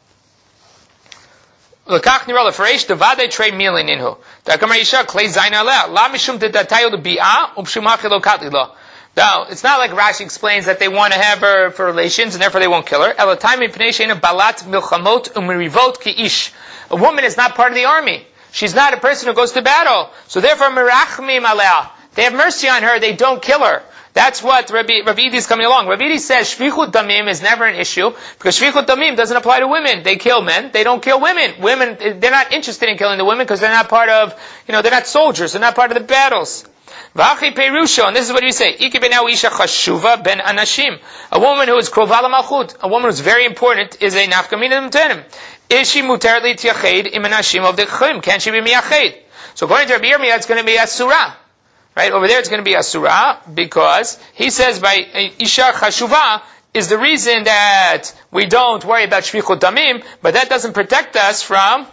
[SPEAKER 1] L'kach nira l'fareish devade trei milin inhu. D'akamar yisha klei zayin aleh la mishum dedatayu l'bi'ah u'pshumachi lo katli lo. Now, it's not like Rashi explains that they want to have her for relations and therefore they won't kill her. Elatayim mipnei she'ena balat milchamot u'merivot ki'ish. A woman is not part of the army. She's not a person who goes to battle. So therefore, merachmim aleh. They have mercy on her. They don't kill her. That's what Rabbi, Rabbi Idi is coming along. Rabbi Idi says shvichut damim is never an issue because shvichut damim doesn't apply to women. They kill men. They don't kill women. Women, they're not interested in killing the women because they're not part of, you know, they're not soldiers. They're not part of the battles. V'achi perusho, and this is what you say. Iki benau isha chashuva ben anashim. A woman who is krova l'malchut, a woman who is very important, is a nafkamina d'mtenim. Is she mutaret li'tiyached im anashim of the chum? Can she be miyached? So according to Rabbi Yirmiyah, it's going to be asura. Right, over there it's going to be asura, because he says by Isha Chashuva, is the reason that we don't worry about shvichut damim, but that doesn't protect us from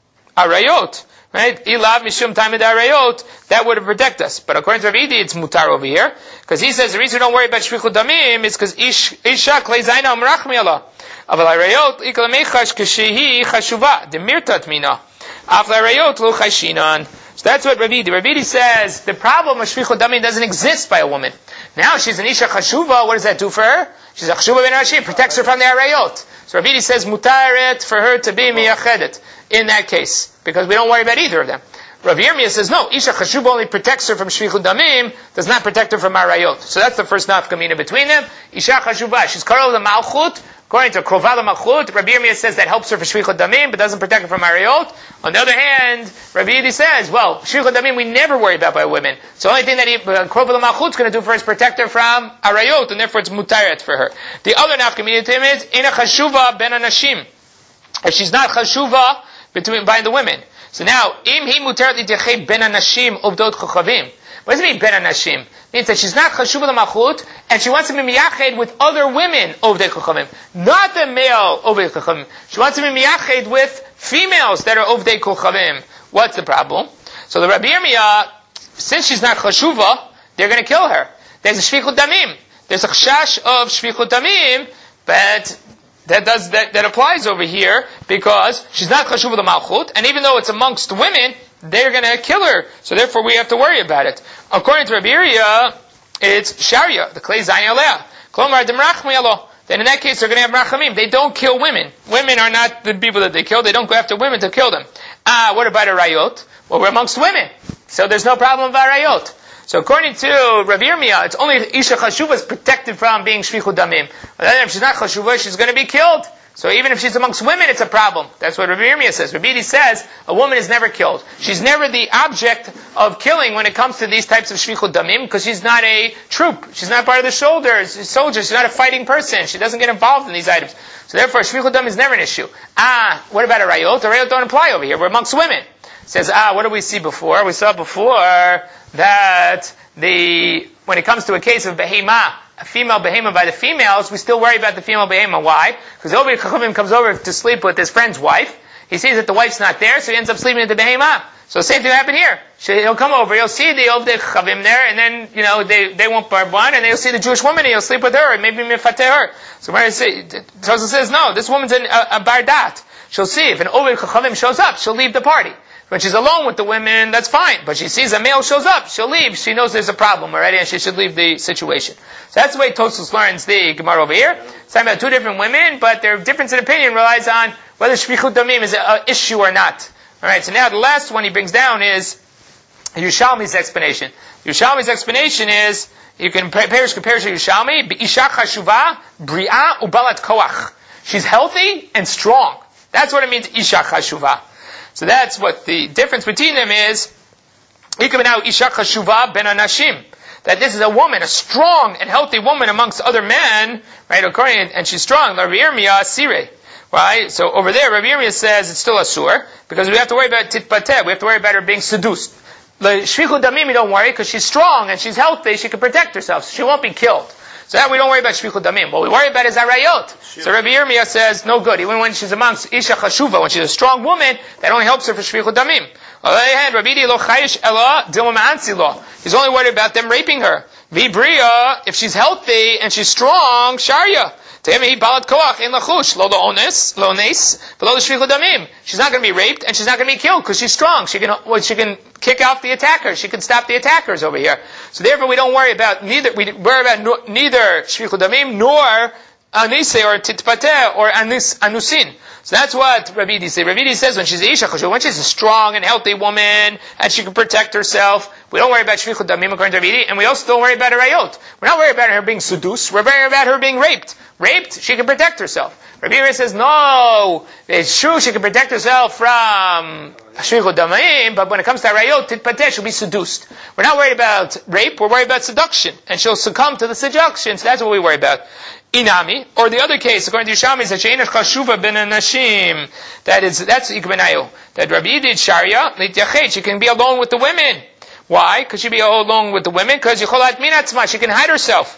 [SPEAKER 1] arayot. Right? Ilav mishum tamid arayot, that would protect us. But according to Rav Idi, it's mutar over here, because he says the reason we don't worry about shvichut damim is because ish, isha klei zayna umrachmi Allah. Aval arayot ikal mechash kshehi chashuva, demirtat mina. Aval arayot lo chashinan. So that's what Rav Idi. Rav Idi says the problem of shvichut damim doesn't exist by a woman. Now she's an isha chashuva, what does that do for her? She's a chashuva ben arashi, it protects her from the arayot. So Rav Idi says mutaret for her to be miyachedet in that case, because we don't worry about either of them. Rav Yirmiyah says no, isha chashuva only protects her from shvichut damim, does not protect her from arayot. So that's the first nafkamina between them. Isha chashuva, she's karol the malchut. According to Kroval Malchut, Rabbi Yirmiyah says that helps her for Shvichut Damim, but doesn't protect her from Arayot. On the other hand, Rabbi Yidi says, well, Shvichut Damim we never worry about by women. So the only thing that he, uh, Kroval Malchut is going to do for her is protect her from Arayot, and therefore it's mutaret for her. The other nafkamina to him is, Ina Chashuva ben Anashim. If she's not Chashuva between, by the women. So now, Im hi mutaret litechei ben Anashim ubdot chochavim. What does it mean, ben Anashim? It means that she's not chashuva l'malchut, and she wants to be miyached with other women ovdei kochavim, not the male ovdei kochavim. She wants to be miyached with females that are ovdei kochavim. What's the problem? So the Rabbi Yirmiyah, since she's not chashuva, they're going to kill her. There's a shvichut damim. There's a chash of shvichut damim, but that does that, that applies over here because she's not chashuva l'malchut, and even though it's amongst women, they're going to kill her. So therefore we have to worry about it. According to Rabbi Yirmiyah, it's Sharia, the Klei Zayin Aleh. Klomar Demrachmi Allah. Then in that case they're going to have Rachamim. They don't kill women. Women are not the people that they kill. They don't go after women to kill them. Ah, what about Arayot? Well, we're amongst women. So there's no problem with Arayot. So according to Rabbi Yirmiyah, it's only Isha Chashuva is protected from being Shvichut Damim. If she's not Chashuva, she's going to be killed. So even if she's amongst women, it's a problem. That's what Rabbi Yirmiyah says. Rabbi Yidi says a woman is never killed. She's never the object of killing when it comes to these types of shvichut damim, because she's not a troop. She's not part of the soldiers, soldiers. She's not a fighting person. She doesn't get involved in these items. So therefore, shvichut damim is never an issue. Ah, what about a rayot? The rayot don't apply over here. We're amongst women. It says, ah, what did we see before? We saw before that the when it comes to a case of behemah, a female behemah by the females, we still worry about the female behemah. Why? Because the Oved Chachamim comes over to sleep with his friend's wife. He sees that the wife's not there, so he ends up sleeping with the behemah. So the same thing will happen here. He'll come over, he'll see the Oved Chachamim there, and then, you know, they, they won't barb one, and they'll see the Jewish woman, and he'll sleep with her, and maybe mifateh her. So Mary says, no, this woman's an, a, a bardat. She'll see, if an Oved Chachamim shows up, she'll leave the party. When she's alone with the women, that's fine. But she sees a male shows up, she'll leave. She knows there's a problem already, and she should leave the situation. So that's the way Tosfos learns the Gemara over here. It's talking about two different women, but their difference in opinion relies on whether Shvichut Damim is an issue or not. Alright, so now the last one he brings down is Yerushalmi's explanation. Yerushalmi's explanation is, you can perish compare to Yerushalmi, Isha Chashuva, Bri'ah Ubalat Koach. She's healthy and strong. That's what it means, Isha Chashuva. So that's what the difference between them is. Isha Chashuva ben Anashim. That this is a woman, a strong and healthy woman amongst other men, right? According, and she's strong. Rabbi Yirmiyah Sireh. Right? So over there, Rabbi Yirmiyah says it's still asur, because we have to worry about titpateh. We have to worry about her being seduced. The Shvichut Damim, we don't worry, because she's strong and she's healthy, she can protect herself. So she won't be killed. So that we don't worry about Shvichut Damim. What we worry about is Arayot. So Rabbi Yirmiyah says, no good. Even when she's amongst Isha Chashuva, when she's a strong woman, that only helps her for Shvichut Damim. On the other hand, Rabbi Yidi lo chayish ela dilma ma'ansi lo. He's only worried about them raping her. Vibria, if she's healthy and she's strong, Sharia. She's not going to be raped and she's not going to be killed because she's strong. She can, well, she can kick off the attackers. She can stop the attackers over here. So therefore we don't worry about neither, we worry about no, neither Shvichut Damim nor Anise or Titpateh or Anis, Anusin. So that's what Rabbi Yidi says. Rabbi Yidi says when she's a Isha Chashuva, when she's a strong and healthy woman and she can protect herself, we don't worry about Shvichut Damim according to Rabbi Yidi, and we also don't worry about her Rayot. We're not worried about her being seduced. We're worried about her being raped. Raped, she can protect herself. Rabbi Yidi says, no, it's true she can protect herself from Shvichut Damim, but when it comes to Rayot, Titpateh, she'll be seduced. We're not worried about rape, we're worried about seduction, and she'll succumb to the seduction, so that's what we worry about. Inami, or the other case, according to Yerushalmi, is that she'enesh chashuva ben anashim. That is, that's ikbenayu. That Rabbi Yidi Sharia, lityachet, she can be alone with the women. Why? Because she be alone with the women? Because yicholat minatzma, she can hide herself.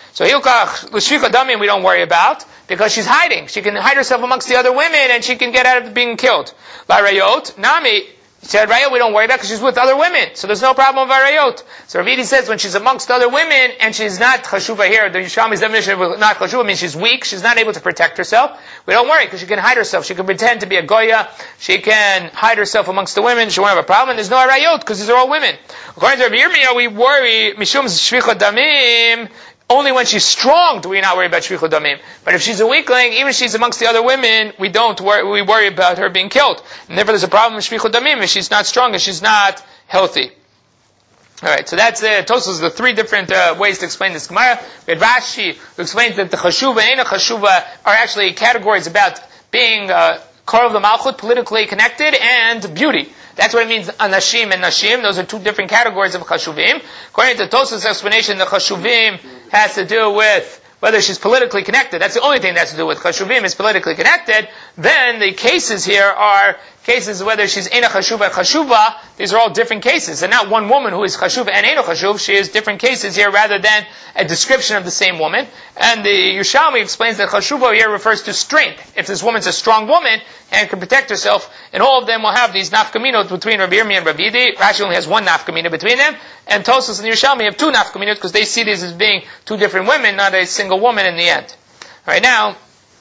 [SPEAKER 1] So Hilkach l'shvicha damim we don't worry about because she's hiding. She can hide herself amongst the other women and she can get out of being killed. La rayot nami. He said, Raya, we don't worry about because she's with other women. So there's no problem with Rayot. So Ravidi says when she's amongst other women and she's not chashuva here, the Yishami's definition of not chashuva means she's weak, she's not able to protect herself. We don't worry because she can hide herself. She can pretend to be a Goya. She can hide herself amongst the women. She won't have a problem. There's no Rayot because these are all women. According to Rabbi Yirmiyah, we worry, Mishum Shvicha Damim, only when she's strong do we not worry about shvicha damim. But if she's a weakling, even if she's amongst the other women, we don't worry, we worry about her being killed. And therefore there's a problem with shvicha damim if she's not strong and she's not healthy. Alright, so that's the, Tosfos, the three different uh, ways to explain this Gemara. We had Rashi, who explains that the chashuva and a chashuva are actually categories about being, uh, Karov the Malchut, politically connected, and beauty. That's what it means, anashim and nashim. Those are two different categories of chashuvim. According to Tosfos' explanation, the chashuvim has to do with whether she's politically connected. That's the only thing that has to do with chashuvim is politically connected. Then the cases here are cases whether she's ena chashuva chashuva. These are all different cases, and not one woman who is chashuva and ena chashuv. She is different cases here rather than a description of the same woman. And the Yerushalmi explains that chashuva here refers to strength. If this woman's a strong woman and can protect herself, and all of them will have these nafkaminot between Rabbi Yirmiyah and Rabbi Yidi. Rashi only has one nafkamina between them, and Tosfos and Yerushalmi have two nafkaminot because they see these as being two different women, not a single woman in the end. All right, now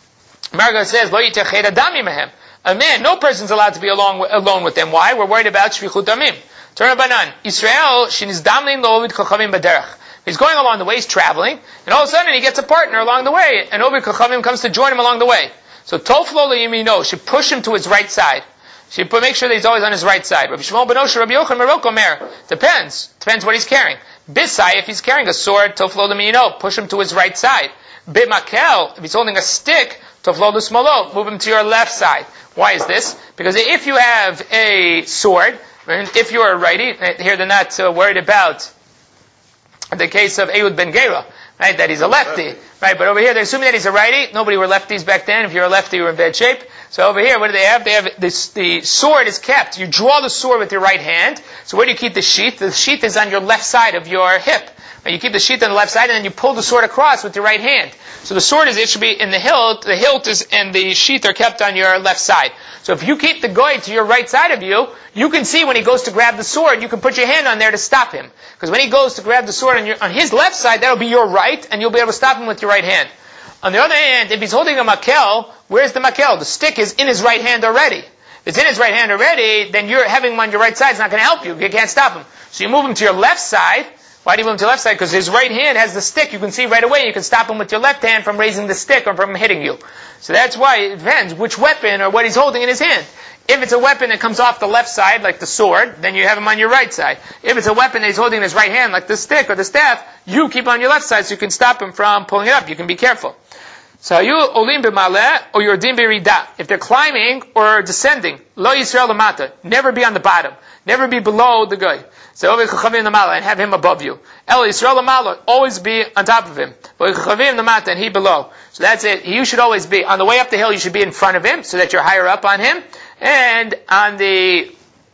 [SPEAKER 1] Marga says, "Lo yitechei adami mehem." A man, no person's allowed to be alone, alone with them. Why? We're worried about shvichut damim. Turn banan. Israel sheniz damlin lo ovid kochavim baderech. He's going along the way, he's traveling, and all of a sudden he gets a partner along the way, and ovid kochavim comes to join him along the way. So toflo leyimino should push him to his right side. She put, make sure that he's always on his right side. Rabbi Shmuel ben Osher, Rabbi Yochanan Meroko Mer. Depends. Depends what he's carrying. Bisai, if he's carrying a sword, toflo leyimino, push him to his right side. Bimakel, if he's holding a stick, toflo l'smolo, move him to your left side. Why is this? Because if you have a sword, if you're a righty, here they're not uh, worried about the case of Ehud ben Gera, right, that he's a lefty, right, but over here they're assuming that he's a righty. Nobody were lefties back then. If you're a lefty, you're in bad shape. So over here, what do they have? They have this, the sword is kept. You draw the sword with your right hand. So where do you keep the sheath? The sheath is on your left side of your hip. Right, you keep the sheath on the left side, and then you pull the sword across with your right hand. So the sword is, it should be in the hilt, the hilt is, and the sheath are kept on your left side. So if you keep the goy to your right side of you, you can see when he goes to grab the sword, you can put your hand on there to stop him. Because when he goes to grab the sword on, your, on his left side, that'll be your right, and you'll be able to stop him with your right hand. On the other hand, if he's holding a makel, where's the makel? The stick is in his right hand already. If it's in his right hand already, then you're having him on your right side is not going to help you. You can't stop him. So you move him to your left side. Why do you move him to the left side? Because his right hand has the stick. You can see right away. You can stop him with your left hand from raising the stick or from hitting you. So that's why it depends which weapon or what he's holding in his hand. If it's a weapon that comes off the left side, like the sword, then you have him on your right side. If it's a weapon that he's holding in his right hand, like the stick or the staff, you keep on your left side so you can stop him from pulling it up. You can be careful. So you olim b'maleh or yordim b'rida. If they're climbing or descending, lo Yisrael lamata. Never be on the bottom. Never be below the guy. So over chachavim lamala and have him above you. El Yisrael lamala, always be on top of him. But chachavim lamata and he below. So that's it. You should always be on the way up the hill. You should be in front of him so that you're higher up on him. And on the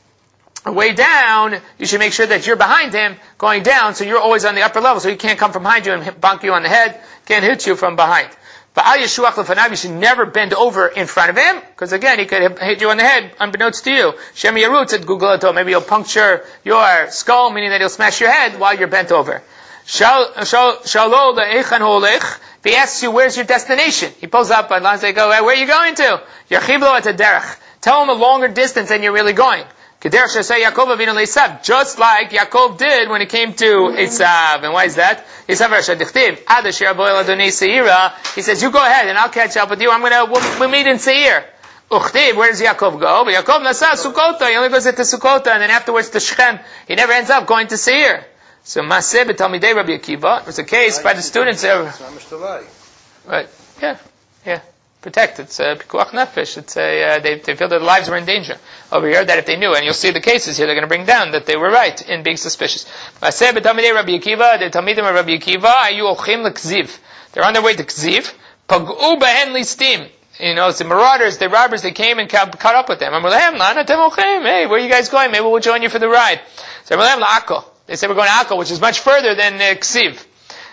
[SPEAKER 1] way down, you should make sure that you're behind him going down, so you're always on the upper level, so he can't come from behind you and bonk you on the head, can't hit you from behind. But al yeshuach lefanav, you should never bend over in front of him, because again, he could hit you on the head, unbeknownst to you. Shem yarutz at Google, maybe he'll puncture your skull, meaning that he'll smash your head while you're bent over. Shalo le'echan holech, if he asks you, where's your destination? He pulls up and lines, they go, hey, where are you going to? Yachivlo at a derech. Tell him a longer distance than you're really going. Just like Yaakov did when it came to Esav. And why is that? He says, you go ahead and I'll catch up with you. I'm gonna, we'll, we'll meet in Seir. Where does Yaakov go? But Yaakov nasa Sukkota. He only goes to Sukkota and then afterwards to Shechem. He never ends up going to Seir. So Maseh b'Talmidei Rabbi Akiva. It was a case by the students there. Right. Yeah. Yeah. Protect. It's a pikuach nefesh. It's a, uh, they, they feel that their lives were in danger. Over here, that if they knew, and you'll see the cases here, they're going to bring down that they were right in being suspicious. Maseh b'Talmidei Rabbi Akiva, the Talmidim of Rabbi Akiva, ayu olchim l'kziv. They're on their way to Kziv. Pag'u behen listim. You know, it's the marauders, the robbers, they came and caught up with them. Hey, where are you guys going? Maybe we'll join you for the ride. So they said we're going to Akko, which is much further than uh, Ksiv.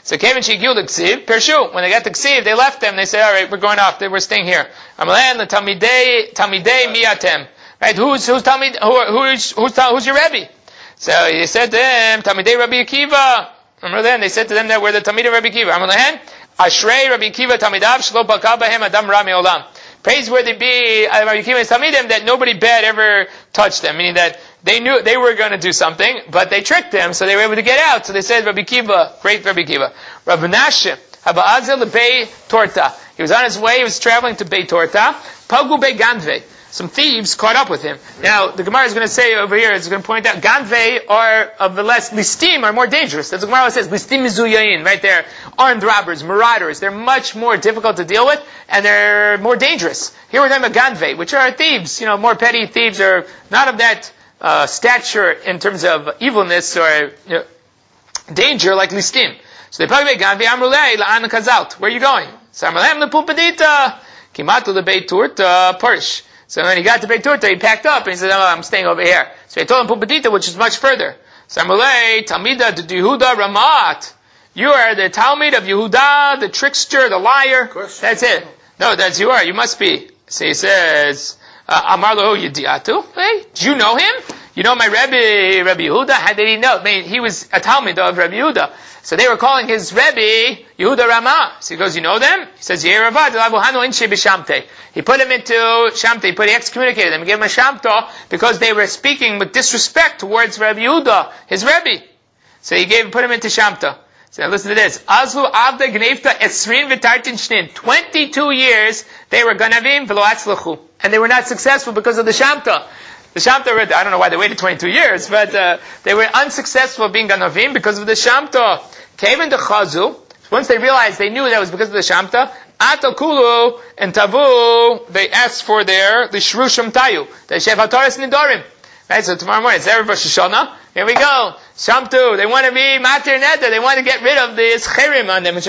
[SPEAKER 1] So Kevin Shigil the Ksiv, Pershu. When they got the Ksiv, they left them. They said, all right, we're going off. We're staying here. Amalan the Talmidei Talmidei Miatem. Right? Who's who's Talmid? Who, who's who's who's your Rebbe? So he said to them, Talmidei Rabbi Akiva. Remember then they said to them that we're the Talmidei Rabbi Akiva. Amalan Ashrei Rabbi Akiva Talmidav Shlo Baka Bahem Adam Rami Olam. Praiseworthy be uh, Rabbi Akiva's Talmidim that nobody bad ever touched them, meaning that they knew they were going to do something, but they tricked them, so they were able to get out. So they said, Rabbi Akiva, great Rabbi Akiva. Rabbi Menashe, Haba Azel Bei Torta. He was on his way, he was traveling to Bei Torta. Pagu Bei Ganve. Some thieves caught up with him. Now, the Gemara is going to say over here, it's going to point out, Ganve are of the less, Listim are more dangerous. As the Gemara says, Listim Mizuyayin, right there. Armed robbers, marauders, they're much more difficult to deal with, and they're more dangerous. Here we're talking about Ganve, which are thieves, you know, more petty thieves, are not of that uh, stature in terms of evilness or you know, danger like Listim. So they probably Ganve, Amrulei, La'an Kazalt. Where are you going? So Amrulei, Lepupadita, Kimatu the Beit Turta, Parish. So when he got to Beit Turta, he packed up and he said, oh, I'm staying over here. So he told him Pupadita, which is much further. So Amrulei, Talmida de Yehuda Ramat. You are the Talmud of Yehuda, the trickster, the liar. That's it. No, that's you are. You must be. So he says, Amar lo Yediatu. Hey, do you know him? You know my Rebbe, Rabbi Yehuda? How did he know? I mean, he was a Talmud of Rabbi Yehuda. So they were calling his Rebbe Yehuda Ramah. So he goes, you know them? He says, Yeravad, Lavuhanu Inche B'Shamte. He put him into Shamte. He put, he excommunicated them. He gave him a Shamta because they were speaking with disrespect towards Rabbi Yehuda, his Rebbe. So he gave, put him into Shamta. So now listen to this. Azlu Avda Gnevta Esrin V'Tartin Shnin. Twenty-two years they were Ganavim V'Lo Atzlachu. And they were not successful because of the Shamta. The Shamta, I don't know why they waited twenty-two years, but uh, they were unsuccessful being Ganavim because of the Shamta. Came into Chazu. Once they realized, they knew that was because of the Shamta. Atokulu and Tavu, they asked for their Lishru Shamtayu. They Shev HaTaras Nidorim. Right, so tomorrow morning, it's Erev Rosh Hashanah. Here we go. Shamtu, they want to be Matir Neder. They want to get rid of this Chirim on them.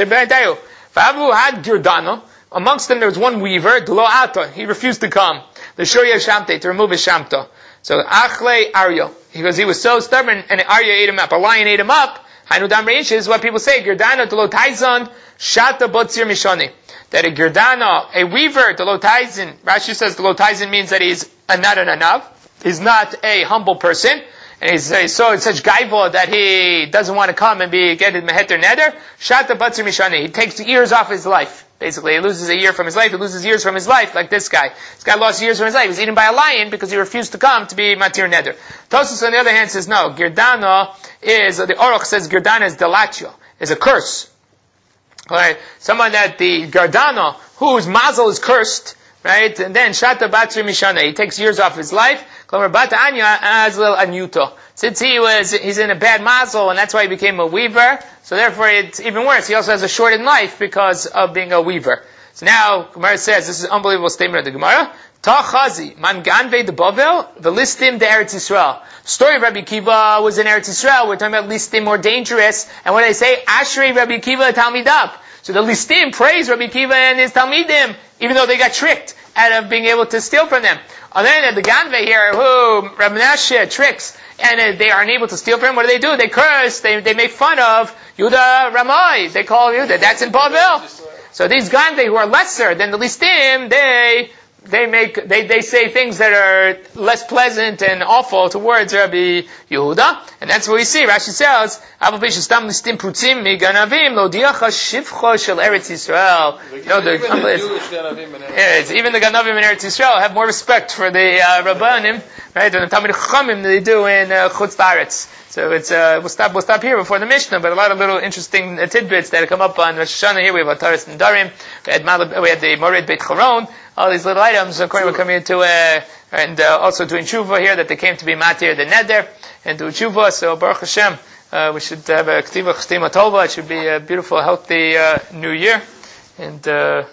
[SPEAKER 1] Favu had Girdano. Amongst them there was one weaver, Dlo Ata. He refused to come. The Shurya Shamte, to remove his Shamta. So Achle Aryo. Because he was so stubborn, and Arya ate him up. A lion ate him up. Hanudam Reish is what people say. Girdano Dlo Taizon, Shata Botzir Mishoni. That a Girdano, a weaver, Dlo Taizon, Rashi says Dlo Taizon means that he's a not an anav. He's not a humble person. And he's, he's so such gaiva that he doesn't want to come and be get his meheter neder. Shata batzir mishani. He takes years off his life. Basically, he loses a year from his life. He loses years from his life, like this guy. This guy lost years from his life. He was eaten by a lion because he refused to come to be matir neder. Tosus, on the other hand, says no. Girdana is the Aruch says Girdana is delatio, is a curse. Alright, someone that the Girdana whose mazel is cursed. Right? And then, Shata Batri Mishana, he takes years off his life. Klomer Bata Anya Azlil Anyuto. Since he was, he's in a bad mazel, and that's why he became a weaver, so therefore it's even worse. He also has a shortened life because of being a weaver. So now, Gemara says, this is an unbelievable statement of the Gemara. Tachazi, Man Ganve de Bavel, the Listim de Eretz Yisrael. Story of Rabbi Akiva was in Eretz Yisrael. We're talking about Listim more dangerous. And what do they say? Ashrei Rabbi Akiva Talmidab. So the Listim praise Rabbi Akiva and his Talmidim, even though they got tricked out of being able to steal from them. And then the Ganve here, who Rabbi Menashe tricks, and uh, they aren't able to steal from him, what do they do? They curse, they they make fun of Yehuda Ramai. They call Yehuda. That's in Bavel. So these Ganve who are lesser than the Listim, they they make they, they say things that are less pleasant and awful towards Rabbi Yehuda, and that's what we see. Rashi says, "Aval Stam Listim Prutzim Mi Ganavim Lo Diacha Shivcha Shel Eretz Yisrael." You know, the, even, the Jewish Ganavim in Eretz yeah, it's, even the Ganavim in Eretz Yisrael have more respect for the uh, Rabbanim, right, than the Talmid Chachamim they do in uh, Chutz La'aretz. So it's uh, we'll stop we'll stop here before the Mishnah, but a lot of little interesting uh, tidbits that come up on Rosh Hashanah. Here we have Ataris and Darim, we had Malab, we had the Morid Beit Charon. All these little items, according to coming into, uh, and uh, also doing tshuva here, that they came to be matir the neder, and do tshuva, so Baruch Hashem, uh, we should have a k'tiva ch'stima tova, it should be a beautiful, healthy, uh, new year, and, uh,